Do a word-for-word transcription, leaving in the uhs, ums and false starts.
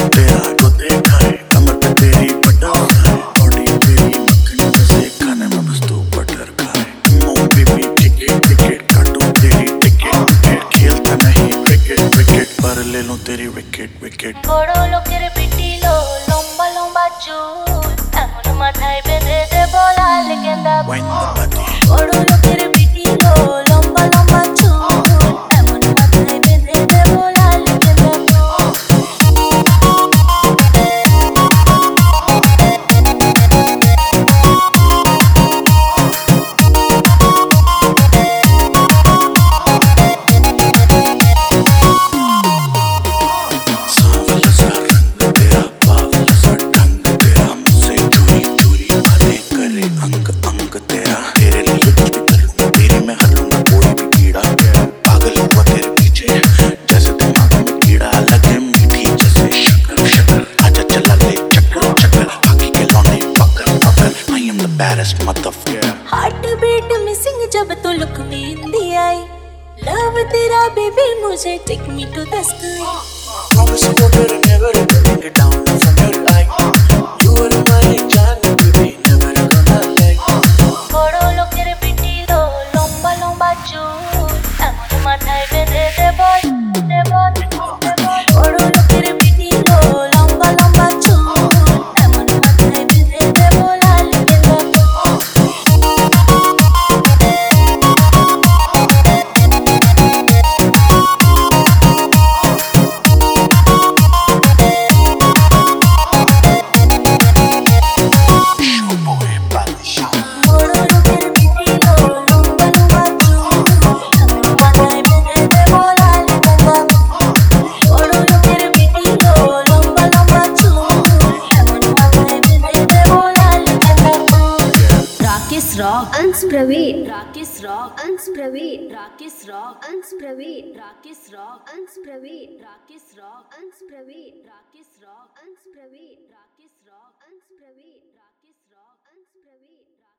तेरा को देखा है, कमर पे तेरी बटा है, बॉडी तेरी मक्खन जैसे खाने में बस तू बटर खाए। मुंह पे भी टिकट टिकट काटूं तेरी टिकट टिकट, खेलता नहीं क्रिकेट क्रिकेट पर ले लूं तेरी विकेट विकेट। বড় লোকের পিটিলো লম্বা লম্বা চুল, এমন মাথায় বেঁধে দেব লাল গেঁদা ফুল। বড় লোকের পিটিলো লম্বা লম্বা চুল, এমন মাথায় বেঁধে দেব লাল গেঁদা ফুল। सांवला सा रंग तेरा, बावला सा ढंग तेरा, मुझसे चोरी चोरी बातें करे अंग अंग तेरा। तेरे लिए कुछ भी करूंगा, तेरे में हर लूंगा कोई भी कीड़ा। पागल हुआ तेरे पीछे जैसे दिमाग में कीड़ा, लगे मीठी जैसे शक्कर शक्कर। आजा चला ले चक्कर चक्कर, बाकी के लौंडे पकड़ पकड़। I am the baddest motherfucker। Heart beat missing जब तो लुक में हिंदी आई, लव तेरा बेबी मुझे take me to the sky. Promise you better never bring it down from your life। You are my जान baby, never gonna let go। বড় লোকের পিটিলো লম্বা লম্বা চুল, এমন মাথায় বেঁধে দেব দেব দেব। বড় লোকের পিটিলো লম্বা লম্বা চুল, এমন মাথায় বেঁধে দেব লাল গেঁদা ফুল। Boy, बादशाह। বড় লোকের পিটিলো লম্বা লম্বা চুল, এমন মাথায় বেঁধে দেব লাল গেঁদা ফুল। বড় লোকের পিটিলো লম্বা লম্বা চুল, এমন মাথায় বেঁধে দেব লাল গেঁদা ফুল। राकेश रॉक अंश प्रवीण राकेश रॉक अंश प्रवीण राकेश रॉक अंश प्रवीण राकेश रॉक अंश प्रवीण राकेश रॉक अंश प्रवीण राकेश रॉक अंश प्रवीण राकेश रॉक अंश प्रवीण राकेश रॉक अंश प्रवीण।